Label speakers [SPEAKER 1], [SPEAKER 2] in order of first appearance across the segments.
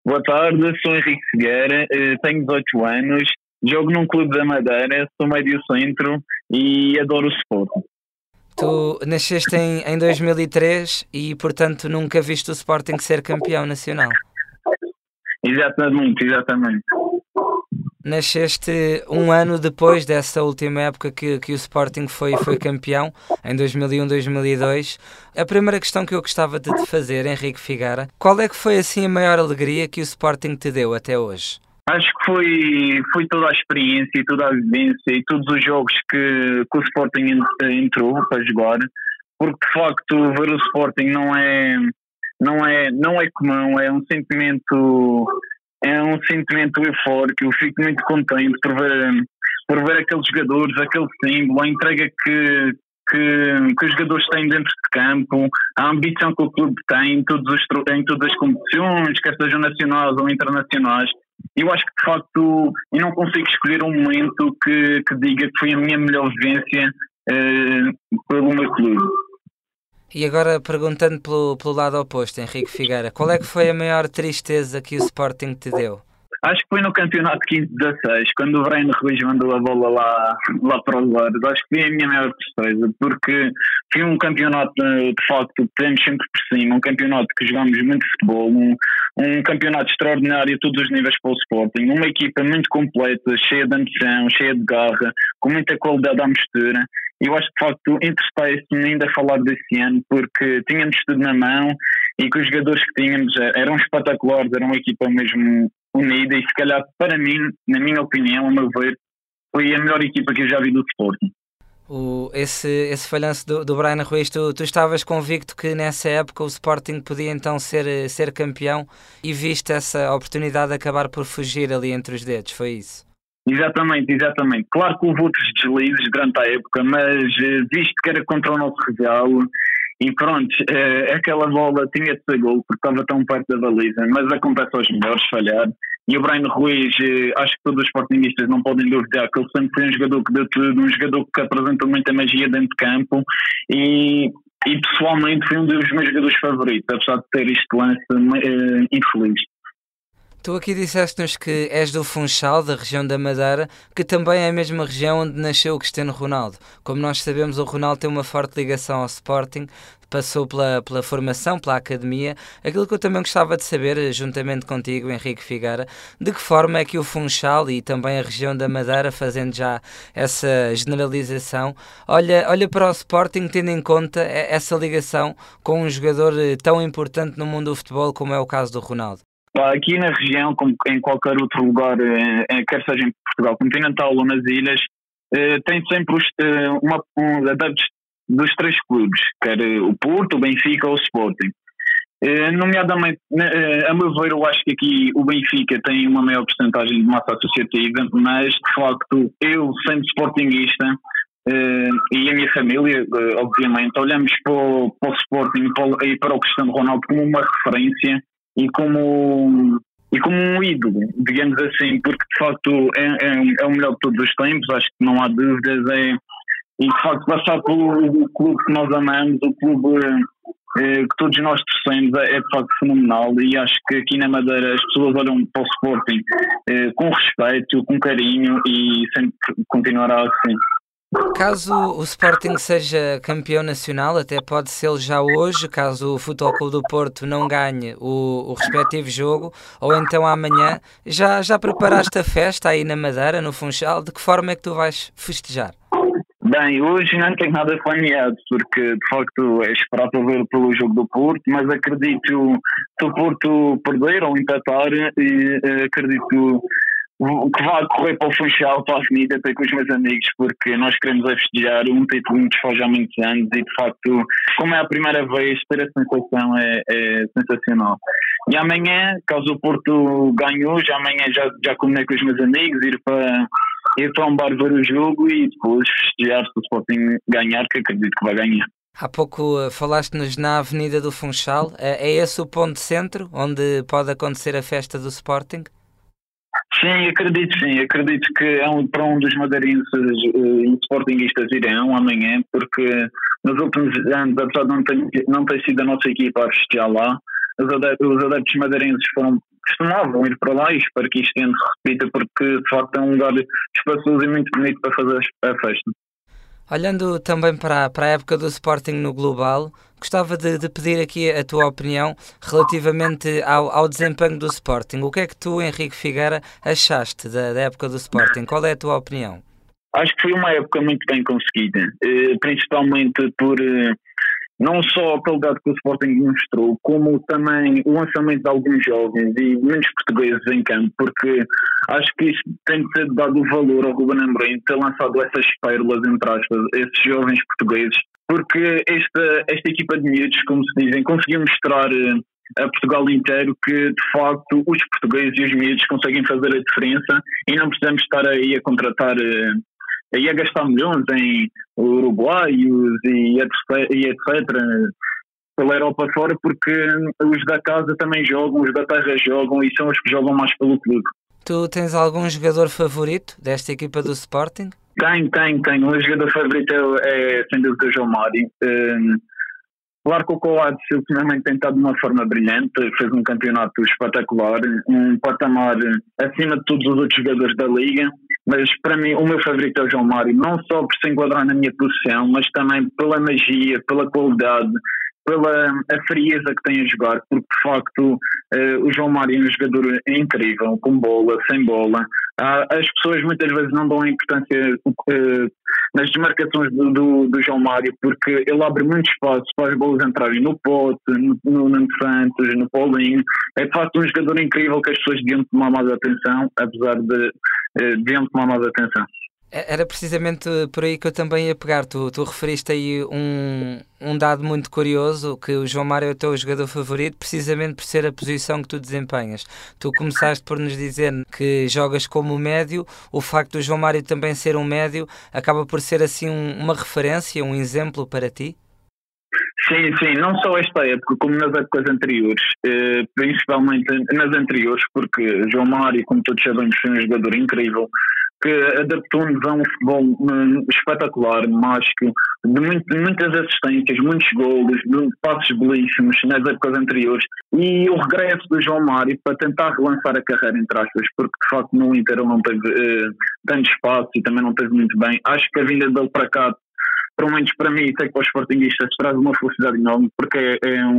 [SPEAKER 1] Boa tarde, sou Henrique Figueira, tenho 18 anos, jogo num clube da Madeira, sou médio centro e adoro o Sporting.
[SPEAKER 2] Tu nasceste em 2003 e, portanto, nunca viste o Sporting ser campeão nacional.
[SPEAKER 1] Exatamente, exatamente.
[SPEAKER 2] Nasceste um ano depois dessa última época que o Sporting foi campeão, em 2001-2002. A primeira questão que eu gostava de te fazer, Henrique Figueira, qual é que foi assim a maior alegria que o Sporting te deu até hoje?
[SPEAKER 1] Acho que foi toda a experiência e toda a vivência e todos os jogos que o Sporting entrou para jogar, porque de facto ver o Sporting não é comum, é um sentimento eufórico. Eu fico muito contente por ver aqueles jogadores, aquele símbolo, a entrega que os jogadores têm dentro de campo, a ambição que o clube tem em todas as competições, quer sejam nacionais ou internacionais. Eu acho que de facto eu não consigo escolher um momento que diga que foi a minha melhor vivência pelo meu clube.
[SPEAKER 2] E agora, perguntando pelo lado oposto, Henrique Figueira, qual é que foi a maior tristeza que o Sporting te deu?
[SPEAKER 1] Acho que foi no campeonato 15-16, quando o Breno Ruiz mandou a bola lá para os lados. Acho que foi a minha maior tristeza, porque foi um campeonato, de facto, que temos sempre por cima, um campeonato que jogamos muito futebol, um campeonato extraordinário a todos os níveis para o Sporting, uma equipa muito completa, cheia de ambição, cheia de garra, com muita qualidade à mistura. Eu acho que, de facto, interessei-me ainda a falar desse ano, porque tínhamos tudo na mão e que os jogadores que tínhamos eram espetaculares, era uma equipa mesmo unida e, se calhar, para mim, na minha opinião, a meu ver, foi a melhor equipa que eu já vi do Sporting.
[SPEAKER 2] Esse falhanço do Brian Ruiz, tu estavas convicto que nessa época o Sporting podia então ser campeão e viste essa oportunidade de acabar por fugir ali entre os dedos, foi isso?
[SPEAKER 1] Exatamente, exatamente. Claro que houve outros deslizes durante a época, mas visto que era contra o nosso rival e pronto, aquela bola tinha de ser gol porque estava tão perto da baliza, mas acontece aos melhores falhar. E o Breno Ruiz, acho que todos os sportinguistas não podem duvidar que ele sempre foi um jogador que deu tudo, um jogador que apresenta muita magia dentro de campo e pessoalmente foi um dos meus jogadores favoritos, apesar de ter este lance infeliz.
[SPEAKER 2] Tu aqui disseste-nos que és do Funchal, da região da Madeira, que também é a mesma região onde nasceu o Cristiano Ronaldo. Como nós sabemos, o Ronaldo tem uma forte ligação ao Sporting, passou pela formação, pela academia. Aquilo que eu também gostava de saber, juntamente contigo, Henrique Figueira, de que forma é que o Funchal e também a região da Madeira, fazendo já essa generalização, olha para o Sporting tendo em conta essa ligação com um jogador tão importante no mundo do futebol como é o caso do Ronaldo.
[SPEAKER 1] Aqui na região, como em qualquer outro lugar, quer seja em Portugal continental ou nas ilhas, tem sempre adeptos dos três clubes, quer o Porto, o Benfica ou o Sporting. Nomeadamente, a meu ver, eu acho que aqui o Benfica tem uma maior porcentagem de massa associativa, mas de facto, eu sendo sportinguista e a minha família, obviamente, olhamos para o Sporting e para o Cristiano Ronaldo como uma referência e como um ídolo, digamos assim, porque de facto é o melhor de todos os tempos, acho que não há dúvidas, e de facto passar pelo clube que nós amamos, o clube que todos nós torcemos, é de facto fenomenal, e acho que aqui na Madeira as pessoas olham para o Sporting com respeito, com carinho, e sempre continuará assim.
[SPEAKER 2] Caso o Sporting seja campeão nacional, até pode ser já hoje, caso o Futebol Clube do Porto não ganhe o respectivo jogo, ou então amanhã, já preparaste a festa aí na Madeira, no Funchal? De que forma é que tu vais festejar?
[SPEAKER 1] Bem, hoje não tenho nada planeado, porque de facto é esperar para ver pelo jogo do Porto, mas acredito que o Porto perder ou empatar, acredito que vá correr para o Funchal, para a Avenida, até com os meus amigos, porque nós queremos festejar um título que nos faz há muitos anos e, de facto, como é a primeira vez, ter a sensação é sensacional. E amanhã, caso o Porto ganhe hoje, amanhã já combinei com os meus amigos, ir para um bar ver o jogo e depois festejar se o Sporting ganhar, que acredito que vai ganhar.
[SPEAKER 2] Há pouco falaste-nos na Avenida do Funchal. É esse o ponto de centro onde pode acontecer a festa do Sporting?
[SPEAKER 1] Sim, acredito sim. Acredito que para um dos madeirenses e sportinguistas irão amanhã, porque nos últimos anos, apesar de não ter sido a nossa equipa a festejar lá, os adeptos madeirenses foram costumavam ir para lá e espero que isto ano se repita porque de facto é um lugar espaçoso e muito bonito para fazer a festa.
[SPEAKER 2] Olhando também para a época do Sporting no global, gostava de pedir aqui a tua opinião relativamente ao desempenho do Sporting. O que é que tu, Henrique Figueira, achaste da época do Sporting? Qual é a tua opinião?
[SPEAKER 1] Acho que foi uma época muito bem conseguida, principalmente por não só a qualidade que o Sporting mostrou, como também o lançamento de alguns jovens e muitos portugueses em campo, porque acho que isso tem de ser dado o valor ao Ruben Amorim ter lançado essas pérolas, entre aspas, esses jovens portugueses, porque esta equipa de miúdos, como se dizem, conseguiu mostrar a Portugal inteiro que de facto os portugueses e os miúdos conseguem fazer a diferença e não precisamos estar aí a contratar aí a gastar milhões em uruguaios e etc. Pela Europa fora, porque os da casa também jogam, os da terra jogam e são os que jogam mais pelo clube.
[SPEAKER 2] Tu tens algum jogador favorito desta equipa do Sporting?
[SPEAKER 1] Tenho. O meu jogador favorito é sem dúvida o João Mário. Claro que o Coates ultimamente tem estado de uma forma brilhante, fez um campeonato espetacular, um patamar acima de todos os outros jogadores da Liga, mas para mim o meu favorito é o João Mário, não só por se enquadrar na minha posição, mas também pela magia, pela qualidade, pela a frieza que tem a jogar, porque de facto o João Mário é um jogador incrível, com bola, sem bola. As pessoas muitas vezes não dão a importância nas desmarcações do João Mário, porque ele abre muito espaço para as bolas entrarem no Pote, no Nuno Santos, no Paulinho. É de facto um jogador incrível que as pessoas deviam tomar mais atenção, apesar de deviam tomar mais atenção.
[SPEAKER 2] Era precisamente por aí que eu também ia pegar. Tu referiste aí um dado muito curioso, que o João Mário é o teu jogador favorito, precisamente por ser a posição que tu desempenhas. Tu começaste por nos dizer que jogas como médio, o facto do João Mário também ser um médio acaba por ser assim uma referência, um exemplo para ti?
[SPEAKER 1] Sim, não só esta época, como nas épocas anteriores, principalmente nas anteriores, porque João Mário, como todos sabemos, foi um jogador incrível, que adaptou-nos a um futebol espetacular, mágico, de muitas assistências, muitos golos, de passos belíssimos nas épocas anteriores, e o regresso do João Mário para tentar relançar a carreira, entre aspas, porque de facto no Inter ele não teve tanto espaço e também não teve muito bem. Acho que a vinda dele para cá, pelo menos para mim, e sei que para os sportinguistas traz uma felicidade enorme, porque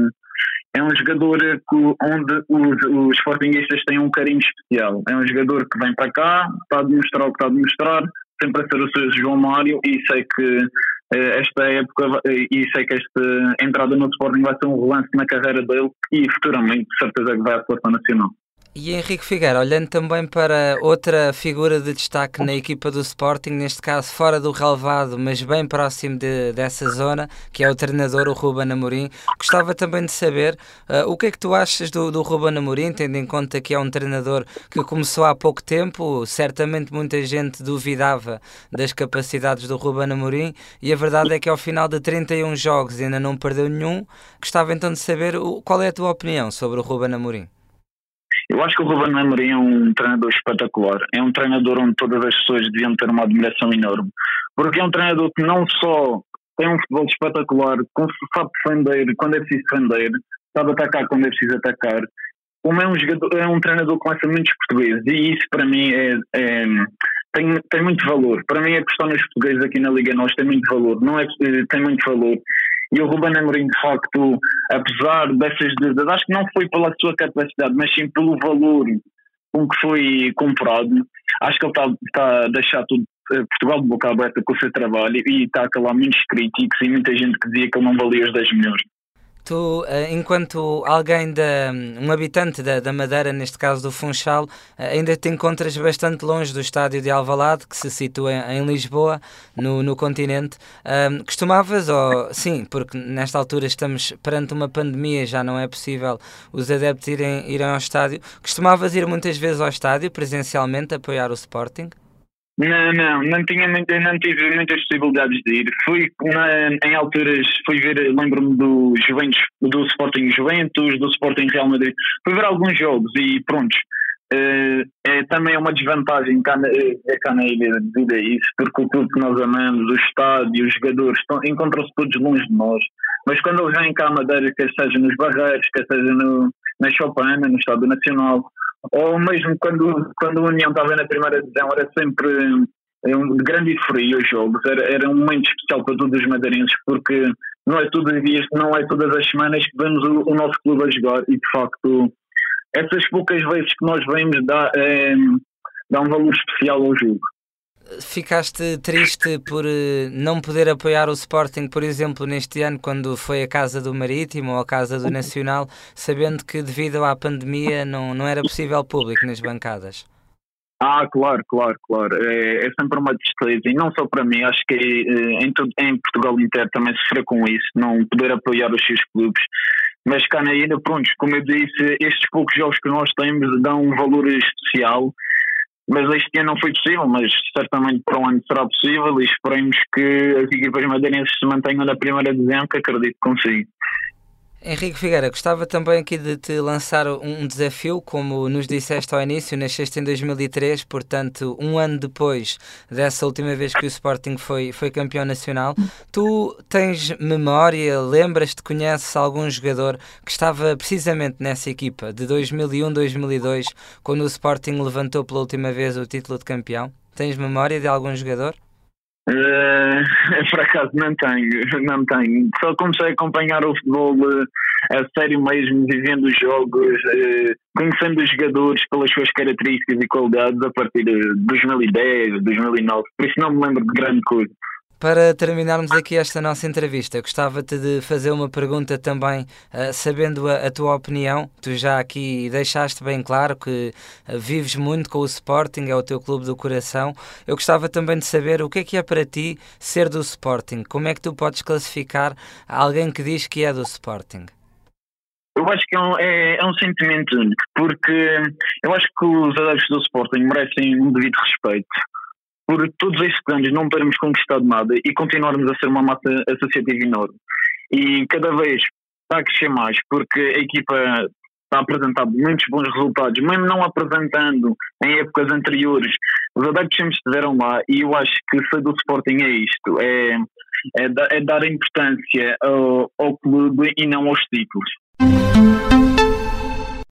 [SPEAKER 1] é um jogador onde os sportinguistas têm um carinho especial. É um jogador que vem para cá, está a demonstrar o que está a demonstrar, sempre a ser o seu João Mário, e sei que esta época e sei que esta entrada no Sporting vai ser um relance na carreira dele e futuramente, de certeza, que vai à seleção nacional.
[SPEAKER 2] E Henrique Figueira, olhando também para outra figura de destaque na equipa do Sporting, neste caso fora do relvado, mas bem próximo dessa zona, que é o treinador, o Ruben Amorim, gostava também de saber o que é que tu achas do Ruben Amorim, tendo em conta que é um treinador que começou há pouco tempo, certamente muita gente duvidava das capacidades do Ruben Amorim, e a verdade é que ao final de 31 jogos ainda não perdeu nenhum. Gostava então de saber qual é a tua opinião sobre o Ruben Amorim.
[SPEAKER 1] Eu acho que o Ruben Amorim é um treinador espetacular. É um treinador onde todas as pessoas deviam ter uma admiração enorme. Porque é um treinador que não só tem um futebol espetacular, sabe defender quando é preciso defender, sabe atacar quando é preciso atacar, como é um treinador que lança muitos portugueses. E isso para mim tem muito valor. Para mim apostar nos portugueses aqui na Liga Nós tem muito valor. Não é que tem muito valor. E o Ruben Amorim, de facto, apesar dessas dúvidas, acho que não foi pela sua capacidade, mas sim pelo valor com que foi comprado. Acho que ele está a deixar tudo Portugal de boca aberta com o seu trabalho e está a calar muitos críticos e muita gente que dizia que ele não valia os 10 milhões.
[SPEAKER 2] Tu, enquanto um habitante da Madeira, neste caso do Funchal, ainda te encontras bastante longe do estádio de Alvalade, que se situa em Lisboa, no continente. Sim, porque nesta altura estamos perante uma pandemia, já não é possível os adeptos irem ao estádio. Costumavas ir muitas vezes ao estádio, presencialmente, apoiar o Sporting?
[SPEAKER 1] Não tive muitas possibilidades de ir. Em alturas, fui ver, lembro-me do Juventus, do Sporting Juventus, do Sporting Real Madrid. Fui ver alguns jogos e pronto. Também é uma desvantagem cá na ilha devido a isso, porque o clube que nós amamos, o estádio, os jogadores encontram-se todos longe de nós. Mas quando eles vêm cá à Madeira, quer seja nos Barreiros, quer seja na Chopana, no Estádio Nacional, ou mesmo quando a União estava na primeira divisão, era sempre de grande euforia os jogos, era um momento especial para todos os madeirenses, porque não é todas as semanas que vemos o nosso clube a jogar, e de facto essas poucas vezes que nós vemos dá um valor especial ao jogo.
[SPEAKER 2] Ficaste triste por não poder apoiar o Sporting, por exemplo, neste ano, quando foi a Casa do Marítimo ou a Casa do Nacional, sabendo que devido à pandemia não era possível público nas bancadas?
[SPEAKER 1] Claro. É sempre uma tristeza, e não só para mim, acho que em Portugal inteiro também sofrer com isso, não poder apoiar os seus clubes. Mas cá na ilha, pronto, como eu disse, estes poucos jogos que nós temos dão um valor especial. Mas este ano não foi possível, mas certamente para o ano será possível, e esperemos que as equipas madeirenses se mantenham na primeira divisão, que acredito que consigo.
[SPEAKER 2] Henrique Figueira, gostava também aqui de te lançar um desafio, como nos disseste ao início, nasceste em 2003, portanto, um ano depois dessa última vez que o Sporting foi campeão nacional. Tu tens memória, lembras-te, conheces algum jogador que estava precisamente nessa equipa de 2001-2002, quando o Sporting levantou pela última vez o título de campeão? Tens memória de algum jogador?
[SPEAKER 1] Por acaso não tenho. Só comecei a acompanhar o futebol a sério mesmo, vivendo os jogos, conhecendo os jogadores pelas suas características e qualidades a partir de 2010, 2009, por isso não me lembro de grande coisa.
[SPEAKER 2] Para terminarmos aqui esta nossa entrevista, gostava-te de fazer uma pergunta também, sabendo a tua opinião. Tu já aqui deixaste bem claro que vives muito com o Sporting, é o teu clube do coração. Eu gostava também de saber o que é para ti ser do Sporting. Como é que tu podes classificar alguém que diz que é do Sporting?
[SPEAKER 1] Eu acho que é um sentimento único, porque eu acho que os adeptos do Sporting merecem um devido respeito por todos estes anos não termos conquistado nada e continuarmos a ser uma massa associativa enorme. E cada vez está a crescer mais, porque a equipa está a apresentar muitos bons resultados, mesmo não apresentando em épocas anteriores. Os adeptos sempre estiveram lá, e eu acho que ser do Sporting é isto, é dar importância ao clube e não aos títulos.